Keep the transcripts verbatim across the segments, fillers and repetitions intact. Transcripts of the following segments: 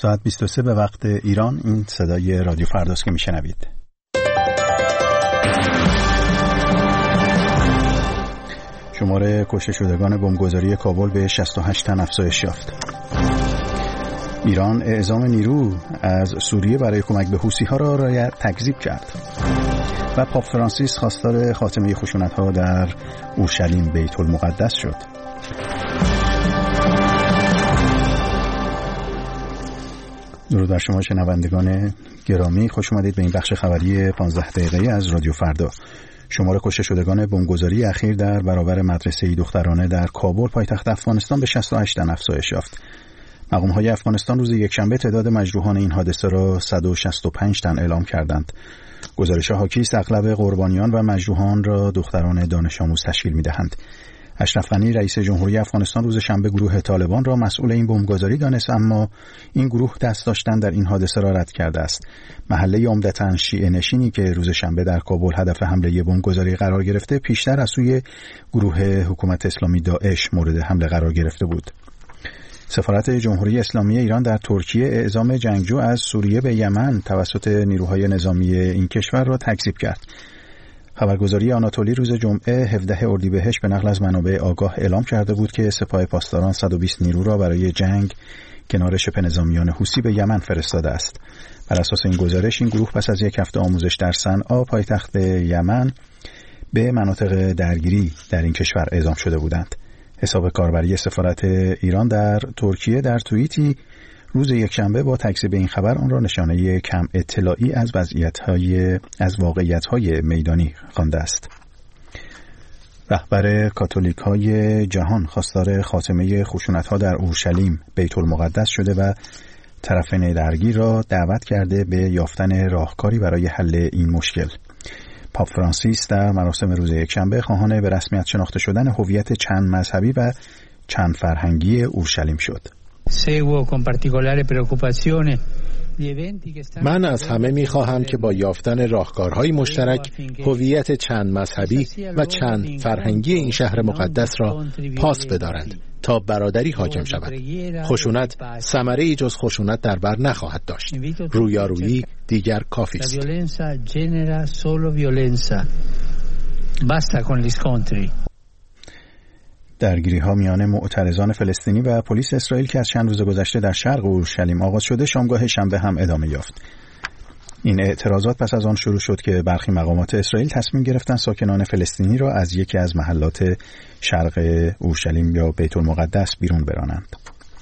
ساعت بیست و سه به وقت ایران. این صدای رادیو فرداست که میشنوید. شماره کشته شدگان بمبگذاری کابل به شصت و هشت تن افزایش یافت. ایران اعزام نیرو از سوریه برای کمک به حوثی‌ها را را تکذیب کرد. و پاپ فرانسیس خواستار خاتمه خشونت‌ها در اورشلیم بیت المقدس شد. درود بر شما شنوندگان گرامی، خوش اومدید به این بخش خبری پانزده دقیقه‌ای از رادیو فردا. شمار کشته شدگان بمبگذاری اخیر در برابر مدرسه دخترانه در کابل پایتخت افغانستان به شصت و هشت تن افزایش یافت. مقام‌های افغانستان روز یکشنبه تعداد مجروحان این حادثه را صد و شصت و پنج تن اعلام کردند. گزارش حاکی است اغلب قربانیان و مجروحان را دختران دانش آموز تشکیل می‌دهند. اشرف غنی رئیس جمهوری افغانستان روز شنبه گروه طالبان را مسئول این بمبگذاری دانست، اما این گروه دست داشتن در این حادثه را رد کرده است. محله عمدتاً شیعه نشینی که روز شنبه در کابل هدف حمله بمبگذاری قرار گرفته، پیشتر از سوی گروه حکومت اسلامی داعش مورد حمله قرار گرفته بود. سفارت جمهوری اسلامی ایران در ترکیه اعزام جنگجو از سوریه به یمن توسط نیروهای نظامی این کشور را تکذیب کرد. خبرگزاری آناتولی روز جمعه هفدهم اردیبهشت به نقل از منابع آگاه اعلام کرده بود که سپاه پاسداران صد و بیست نیرو را برای جنگ کنار شبه نظامیان حوثی به یمن فرستاده است. بر اساس این گزارش این گروه پس از یک هفته آموزش در صنعا پایتخت یمن به مناطق درگیری در این کشور اعزام شده بودند. حساب کاربری سفارت ایران در ترکیه در توییتی روز یکشنبه با تکذیب این خبر آن را نشانه کم اطلاعی از وضعیت‌های از واقعیت‌های میدانی خوانده است. رهبر کاتولیک‌های جهان خواستار خاتمه خشونت‌ها در اورشلیم بیت المقدس شده و طرفین درگیر را دعوت کرده به یافتن راهکاری برای حل این مشکل. پاپ فرانسیس در مراسم روز یکشنبه خواهان به رسمیت شناخته شدن هویت چند مذهبی و چند فرهنگی اورشلیم شد. من از همه می‌خواهم که با یافتن راهکارهای مشترک هویت چند مذهبی و چند فرهنگی این شهر مقدس را پاس بدارند تا برادری حاکم شود. خشونت ثمره‌ای جز خشونت در بر نخواهد داشت. رویارویی دیگر کافی است. درگیری ها میان معترضان فلسطینی و پلیس اسرائیل که از چند روز گذشته در شرق اورشلیم آغاز شده شامگاه شنبه هم ادامه یافت. این اعتراضات پس از آن شروع شد که برخی مقامات اسرائیل تصمیم گرفتند ساکنان فلسطینی را از یکی از محلات شرق اورشلیم یا بیت المقدس بیرون برانند.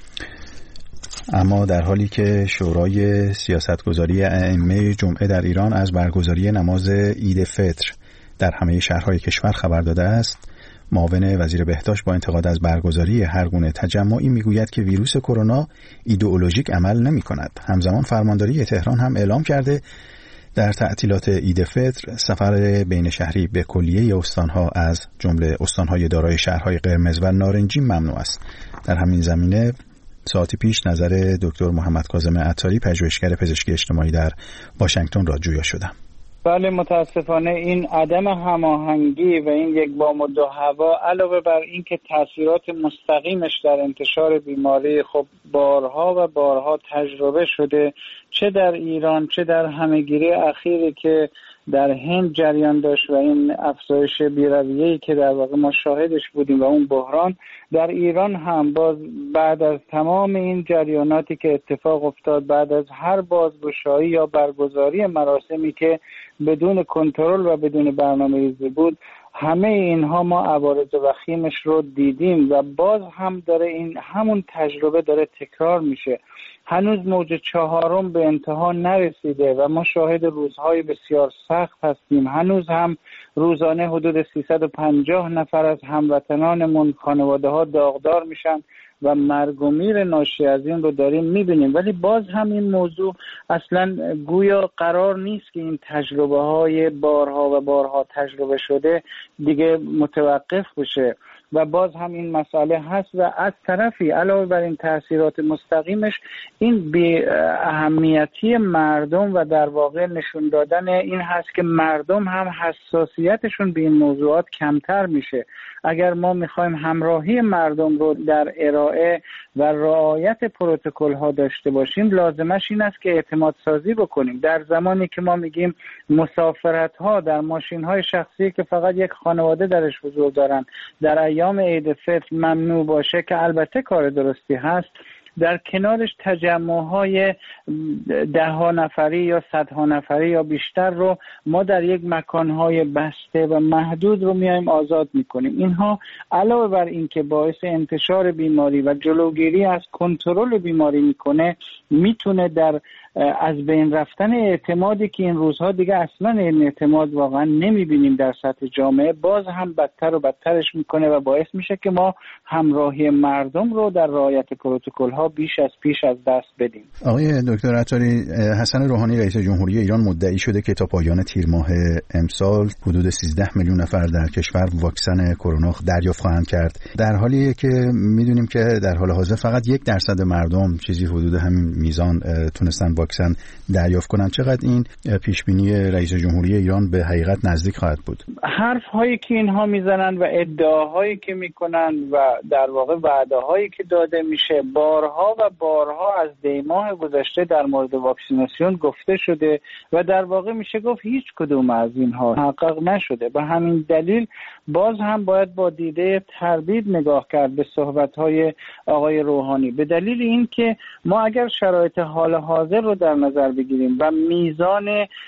اما در حالی که شورای سیاستگذاری ائمه جمعه در ایران از برگزاری نماز عید فطر در همه شهرهای کشور خبر داده است، معاون وزیر بهداشت با انتقاد از برگزاری هر گونه تجمعی میگوید که ویروس کرونا ایدئولوژیک عمل نمی کند. همزمان فرمانداری تهران هم اعلام کرده در تعطیلات عید فطر سفر بین شهری به کلیه استانها از جمله استانهای دارای شهرهای قرمز و نارنجی ممنوع است. در همین زمینه ساعتی پیش نظر دکتر محمد کاظم عطاری پژوهشگر پزشکی اجتماعی در واشنگتن را جویا شدم. بله، متاسفانه این عدم هماهنگی و این یک بام و دو هوا علاوه بر این که تاثیرات مستقیمش در انتشار بیماری خب بارها و بارها تجربه شده، چه در ایران چه در همهگیری اخیری که در هند جریان داشت و این افزایش بی‌رویه‌ای که در واقع ما شاهدش بودیم و اون بحران در ایران هم باز بعد از تمام این جریاناتی که اتفاق افتاد، بعد از هر بازگشایی یا برگزاری مراسمی که بدون کنترل و بدون برنامه‌ریزی بود، همه اینها ما عوارض وخیمش رو دیدیم و باز هم داره این همون تجربه داره تکرار میشه. هنوز موج چهارم به انتها نرسیده و ما شاهد روزهای بسیار سخت هستیم. هنوز هم روزانه حدود سیصد و پنجاه نفر از هموطنانمون خانواده‌ها داغدار میشن و مرگ و میر ناشی از این رو داریم میبینیم، ولی باز هم این موضوع اصلا گویا قرار نیست که این تجربه های بارها و بارها تجربه شده دیگه متوقف بشه. و باز هم این مسئله هست و از طرفی علاوه بر این تاثیرات مستقیمش این بی اهمیتی مردم و در واقع نشون دادن این هست که مردم هم حساسیتشون به این موضوعات کمتر میشه. اگر ما میخوایم همراهی مردم رو در ارائه و رعایت پروتکل ها داشته باشیم، لازمش این است که اعتماد سازی بکنیم. در زمانی که ما میگیم مسافرت ها در ماشین های شخصی که فقط یک خانواده درش حضور دارن در ایام عید فطر ممنوع باشه، که البته کار درستی هست، در کنارش تجمع‌های ده ها نفری یا صدها نفری یا بیشتر رو ما در یک مکان‌های بسته و محدود رو میایم آزاد میکنیم. اینها علاوه بر این که باعث انتشار بیماری و جلوگیری از کنترل بیماری میکنه، میتونه در از بین رفتن اعتمادی که این روزها دیگه اصلا این اعتماد واقعا نمیبینیم در سطح جامعه، باز هم بدتر و بدترش میکنه و باعث میشه که ما همراهی مردم رو در رعایت پروتکل ها بیش از پیش از دست بدیم. آقای دکتر عطاری، حسن روحانی رئیس جمهوری ایران مدعی شده که تا پایان تیر ماه امسال حدود سیزده میلیون نفر در کشور واکسن کرونا دریافت خواهند کرد، در حالی که میدونیم که در حال حاضر فقط یک درصد مردم، چیزی حدود همین میزان، تونستن واکسن دریافت کنند. چقدر این پیش بینی رئیس جمهوری ایران به حقیقت نزدیک خواهد بود؟ حرف هایی که اینها میزنن و ادعاهایی که میکنن و در واقع وعده هایی که داده میشه بارها و بارها از دی ماه گذشته در مورد واکسیناسیون گفته شده و در واقع میشه گفت هیچ کدوم از اینها محقق نشده. به همین دلیل باز هم باید با دیده تردید نگاه کرد به صحبت های آقای روحانی، به دلیل اینکه ما اگر شرایط حال حاضر رو در نظر بگیریم و میزان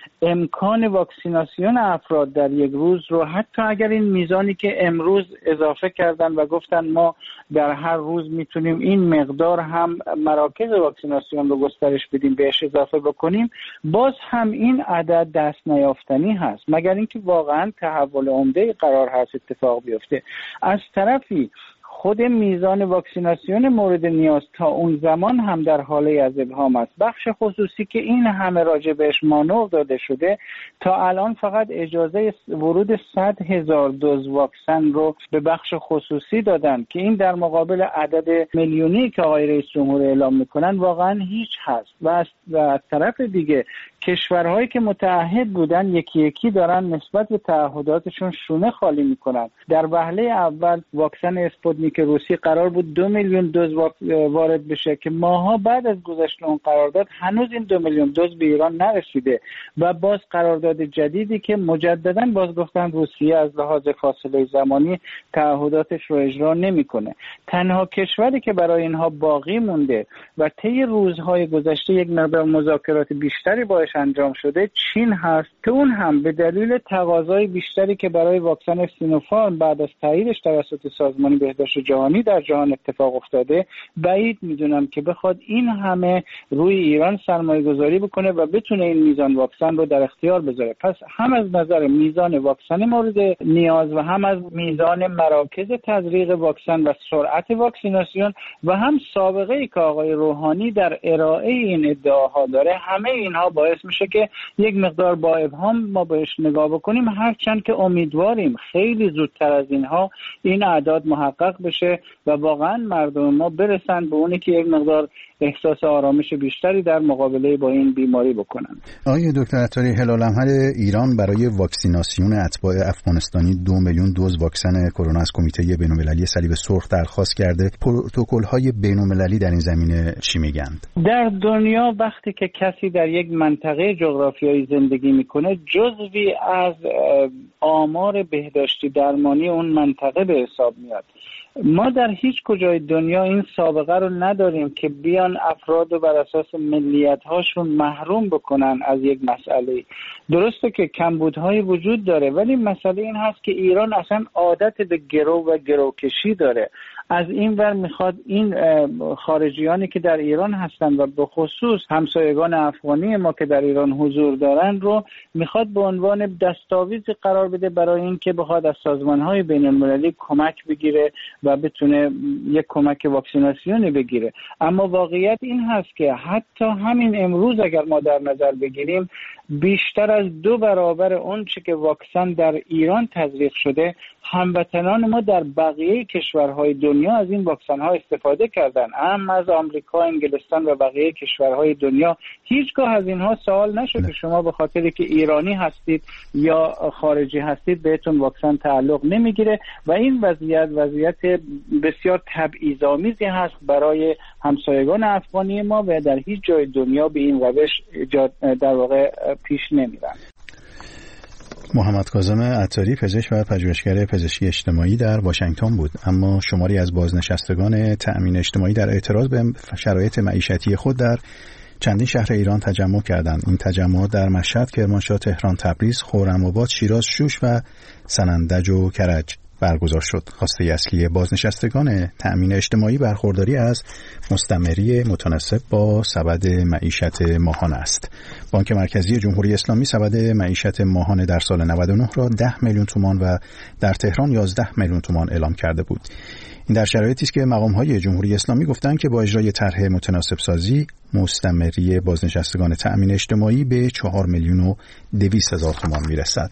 امکان واکسیناسیون افراد در یک روز رو، حتی اگر این میزانی که امروز اضافه کردن و گفتن ما در هر روز میتونیم این مقدار هم مراکز واکسیناسیون رو گسترش بدیم بهش اضافه بکنیم، باز هم این عدد دست نیافتنی هست، مگر اینکه واقعا تحول عمده قرار هست اتفاق بیفته. از طرفی خود میزان واکسیناسیون مورد نیاز تا اون زمان هم در حاله از ابهام است. بخش خصوصی که این همه راجع بهش مانور داده شده، تا الان فقط اجازه ورود صد هزار دوز واکسن رو به بخش خصوصی دادن که این در مقابل عدد میلیونی که آقای رئیس جمهور اعلام میکنن واقعا هیچ هست. و از طرف دیگه کشورهایی که متعهد بودن یکی یکی دارن نسبت به تعهداتشون شونه خالی میکنن. در وهله اول واکسن اسپوتنیک روسی قرار بود دو میلیون دوز وارد بشه که ماها بعد از گذشت اون قرارداد هنوز این دو میلیون دوز به ایران نرسیده و باز قرارداد جدیدی که مجددا باز گفتن روسیه از لحاظ فاصله زمانی تعهداتش رو اجرا نمیکنه. تنها کشوری که برای اینها باقی مونده و طی روزهای گذشته یک مقدار مذاکرات بیشتری باش انجام شده چین هست که اون هم به دلیل تقاضای بیشتری که برای واکسن سینوفارم بعد از تاییدش توسط سازمان بهداشت جهانی در جهان اتفاق افتاده، بعید میدونم که بخواد این همه روی ایران سرمایه گذاری بکنه و بتونه این میزان واکسن رو در اختیار بذاره. پس هم از نظر میزان واکسن مورد نیاز و هم از میزان مراکز تزریق واکسن و سرعت واکسیناسیون و هم سابقه ای که آقای روحانی در ارائه این ادعاها داره، همه اینها باعث میشه که یک مقدار با ابهام ما بهش نگاه بکنیم، هرچند که امیدواریم خیلی زودتر از اینها این اعداد محقق بشه و واقعا مردم ما برسن به اونی که یک مقدار احساس آرامش بیشتری در مقابله با این بیماری بکنن. آقای دکتر عطاری، هلال احمر ایران برای واکسیناسیون اتباع افغانستانی دو میلیون دوز واکسن کرونا از کمیته بین‌المللی صلیب سرخ درخواست کرده. پروتکل‌های بین‌المللی در این زمینه چی میگند؟ در دنیا وقتی که کسی در یک منطقه جغرافیایی زندگی میکنه، جزوی از آمار بهداشتی درمانی اون منطقه به حساب میاد. ما در هیچ کجای دنیا این سابقه رو نداریم که بیان افراد رو بر اساس ملیت هاشون محروم بکنن از یک مسئله. درسته که کمبودهای وجود داره، ولی مسئله این هست که ایران اصلا عادت به گرو و گروکشی داره. از این ور میخواد این خارجیانی که در ایران هستن و به خصوص همسایگان افغانی ما که در ایران حضور دارن رو میخواد به عنوان دستاویزی قرار بده برای اینکه بخواد از سازمان‌های بین‌المللی کمک بگیره و بتونه یک کمک واکسیناسیونی بگیره. اما واقعیت این هست که حتی همین امروز اگر ما در نظر بگیریم بیشتر از دو برابر اون چه که واکسن در ایران تزریق شده هموطنان ما در بقیه کشورهای دنیا از این واکسن ها استفاده کردن. اما از آمریکا، انگلستان و بقیه کشورهای دنیا هیچگاه از اینها سوال نشد که شما به خاطری که ایرانی هستید یا خارجی هستید بهتون واکسن تعلق نمیگیره و این وضعیت وضعیت بسیار تبعیض‌آمیزی هست برای همسایگان افغانی ما و در هیچ جای دنیا به این روش در واقع پیش نمیرن. محمد کاظم عطاری پزشک و پژوهشگر پزشکی اجتماعی در واشنگتن بود. اما شماری از بازنشستگان تأمین اجتماعی در اعتراض به شرایط معیشتی خود در چندین شهر ایران تجمع کردند. این تجمعات در مشهد، کرمانشاه، تهران، تبریز، خرم‌آباد، شیراز، شوش و سنندج و کرج برگزار شد. خواسته اصلی بازنشستگان تأمین اجتماعی برخورداری از مستمری متناسب با سبد معیشت ماهانه است. بانک مرکزی جمهوری اسلامی سبد معیشت ماهانه در سال نود و نه را ده میلیون تومان و در تهران یازده میلیون تومان اعلام کرده بود. این در شرایطی است که مقام‌های جمهوری اسلامی گفتند که با اجرای طرح متناسب سازی مستمری بازنشستگان تأمین اجتماعی به چهار میلیون و دویست هزار تومان میرسد.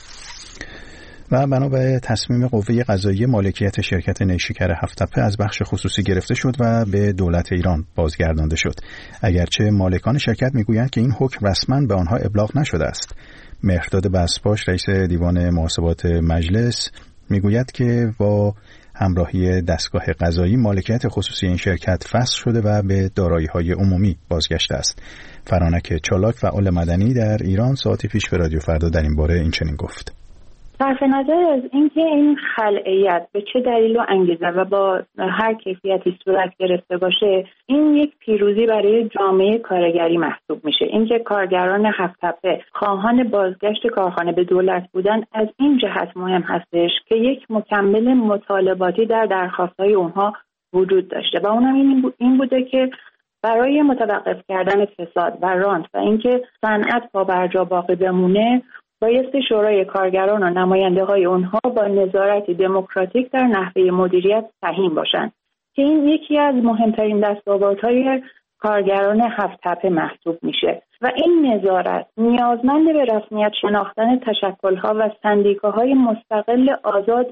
و بنا به تصمیم قوه قضاییه مالکیت شرکت نیشکر هفت‌تپه از بخش خصوصی گرفته شد و به دولت ایران بازگردانده شد، اگرچه مالکان شرکت میگویند که این حکم رسما به آنها ابلاغ نشده است. مهرداد بسپاش رئیس دیوان محاسبات مجلس میگوید که با همراهی دستگاه قضایی مالکیت خصوصی این شرکت فسخ شده و به دارایی‌های عمومی بازگشته است. فرانک چالاک فعال مدنی در ایران ساعتی پیش به رادیو فردا در این باره این چنین گفت: صرف نظر از اینکه این خلأیت به چه دلیل و انگیزه و با هر کیفیتی صورت گرفته باشه، این یک پیروزی برای جامعه کارگری محسوب میشه. اینکه کارگران هفت‌تپه خواهان بازگشت کارخانه به دولت بودن از این جهت مهم هستش که یک مکمل مطالباتی در درخواست‌های اونها وجود داشته و اونم این بوده که برای متوقف کردن فساد و رانت و اینکه صنعت پا بر جا باقی بمونه بایستی شورای کارگران و نماینده های اونها با نظارتی دموکراتیک در نحوه مدیریت سهیم باشند که این یکی از مهمترین دستاوردهای کارگران هفت‌تپه محسوب میشه و این نظارت نیازمند به رسمیت شناختن تشکل‌ها و سندیکاهای مستقل آزاد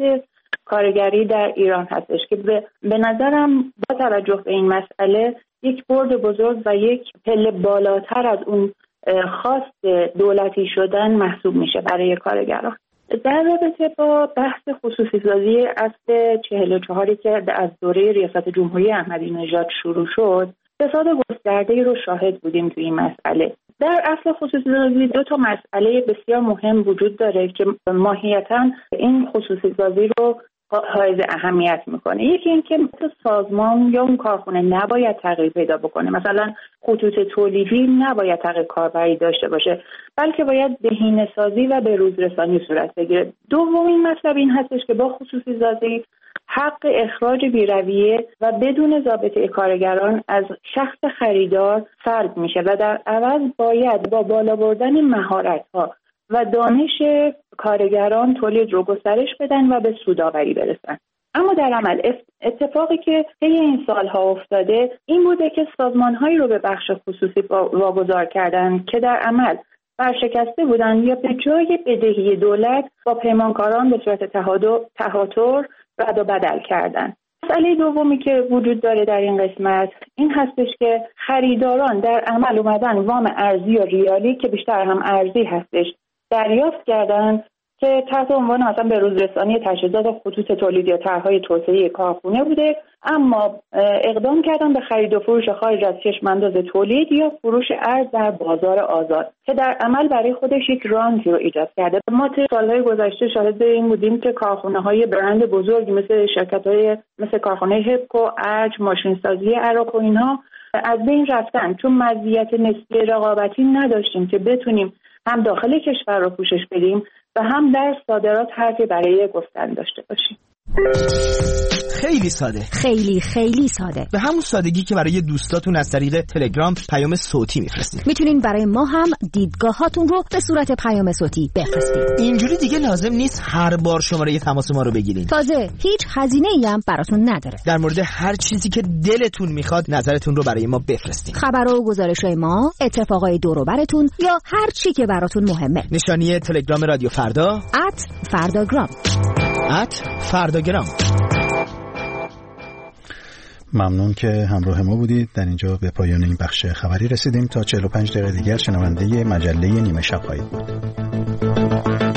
کارگری در ایران هستش که به, به نظرم با توجه به این مسئله یک برد بزرگ و یک پله بالاتر از اون خواست دولتی شدن محسوب میشه برای کارگران. در رابطه با بحث خصوصی سازی اصل چهل و چهار که از دوره ریاست جمهوری احمدی نژاد شروع شد، فساد گسترده‌ای رو شاهد بودیم توی این مسئله. در اصل خصوصی سازی دو تا مسئله بسیار مهم وجود داره که ماهیتاً این خصوصی سازی رو حائز اهمیت میکنه. یکی این که سازمان یا اون کارخونه نباید تغییر پیدا بکنه، مثلا خطوط تولیدی نباید تغییر کاربری داشته باشه، بلکه باید بهینه‌سازی و به روز رسانی صورت بگیره. دومین مطلب این هستش که با خصوصی سازی حق اخراج بی‌رویه و بدون ضابطه کارگران از شخص خریدار سلب میشه و در عوض باید با بالا بردن مهارت‌ها و دانش کارگران تولید رو گسترش بدن و به سودآوری برسن. اما در عمل اتفاقی که طی این سالها افتاده این بوده که سازمان‌هایی رو به بخش خصوصی واگذار کردن که در عمل ورشکسته بودن یا به جای بدهی دولت با پیمانکاران به صورت تهاتر رد و بدل کردن. مسئله دومی که وجود داره در این قسمت این هستش که خریداران در عمل اومدن وام ارزی و ریالی که بیشتر هم ارزی هستش دریافت کردن که تحت عنوان مثلا به روز رسانی تجهیزات خطوط تولید یا طرح‌های توسعه کارخونه بوده، اما اقدام کردن به خرید و فروش خارج از چشم‌انداز تولید یا فروش ارز در بازار آزاد که در عمل برای خودش یک رانتی رو ایجاد کرده. ما طی سال‌های گذشته شاهد این بودیم که کارخانه‌های برند بزرگی مثل شرکت‌های مثل کارخانه هپکو، ارج، ماشین‌سازی عراق و اینها از بین رفتن چون مزیت نسبی رقابتی نداشتیم که بتونیم هم داخل کشور رو پوشش بدیم و هم در صادرات حرفی برای گفتن داشته باشیم. خیلی ساده، خیلی خیلی ساده، به همون سادگی که برای دوستاتون از طریق تلگرام پیام صوتی میفرستید. میتونین برای ما هم دیدگاهاتون رو به صورت پیام صوتی بفرستید. اینجوری دیگه لازم نیست هر بار شماره تماس ما رو بگیرین. تازه هیچ هزینه‌ای هم براتون نداره. در مورد هر چیزی که دلتون میخواد نظرتون رو برای ما بفرستین. خبر و گزارش‌های ما، اتفاقای دور و براتون یا هر چی که براتون مهمه. نشانی تلگرام رادیو فردا ات فرداگرام ات فرداگرام. ممنون که همراه ما بودید. در اینجا به پایان این بخش خبری رسیدیم. تا چهل و پنج دقیقه دیگر شنونده مجله نیمه شب خواهید بود.